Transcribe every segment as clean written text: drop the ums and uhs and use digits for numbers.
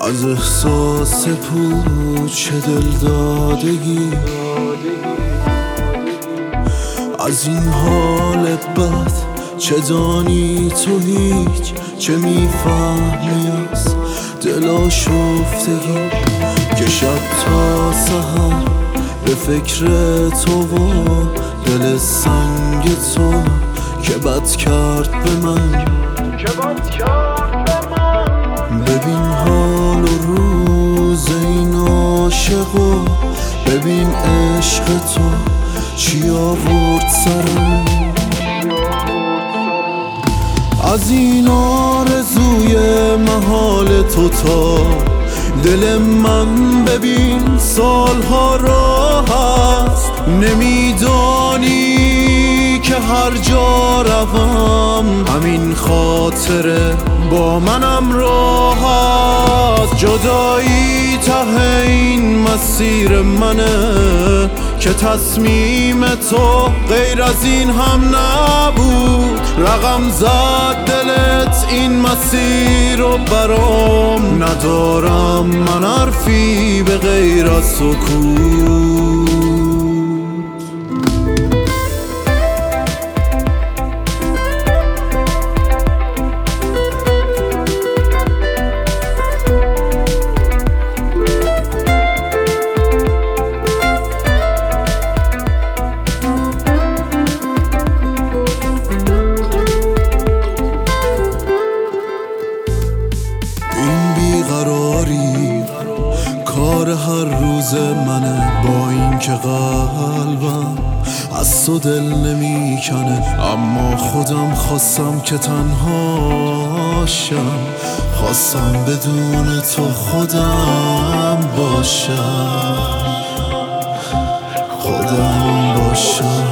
از احساس پوچ دل دادگی، از این حال بد چه دانی تو هیچ، چه میفهمی از دل آشفتگی که شب تا سحر به فکر تو و دل سنگ تو که بد کرد به من. ببین حال و روز این عاشق و ببین عشق تو چی آورد سرم. از این آرزوی محال تو تا دل من ببین سالها راه هست. نمیدانی که هر جا روم همین خاطره با منم راه هست. جدایی ته این مسیر منه که تصمیم تو غیر از این هم نبود. رقم زد دلت این مسیر رو برام، ندارم من حرفی به غیر از سکوت. کار هر روز منه با این که قلبم از تو دل نمی کنه، اما خودم خواستم که تنهاشم، خواستم بدون تو خودم باشم.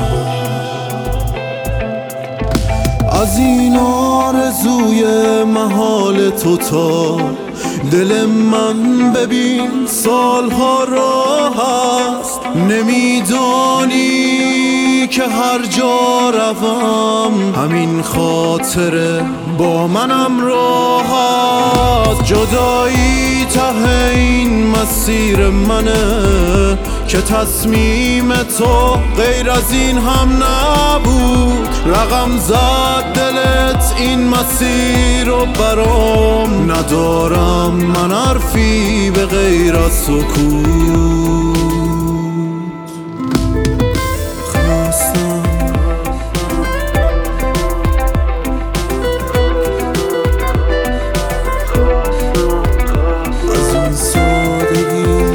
از این آرزوی محال تو تا دل من ببین سالها راه هست. نمیدانی که هر جا روم همین خاطره با منم راه هست. جدایی ته این مسیر منه که تصمیم تو غیر از این هم نبود. رقم زد دلت این مسیر رو برام، ندارم من حرفی به غیر از سکوت. از این سادگی،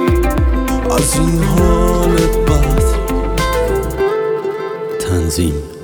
از این حال بد. تنظیم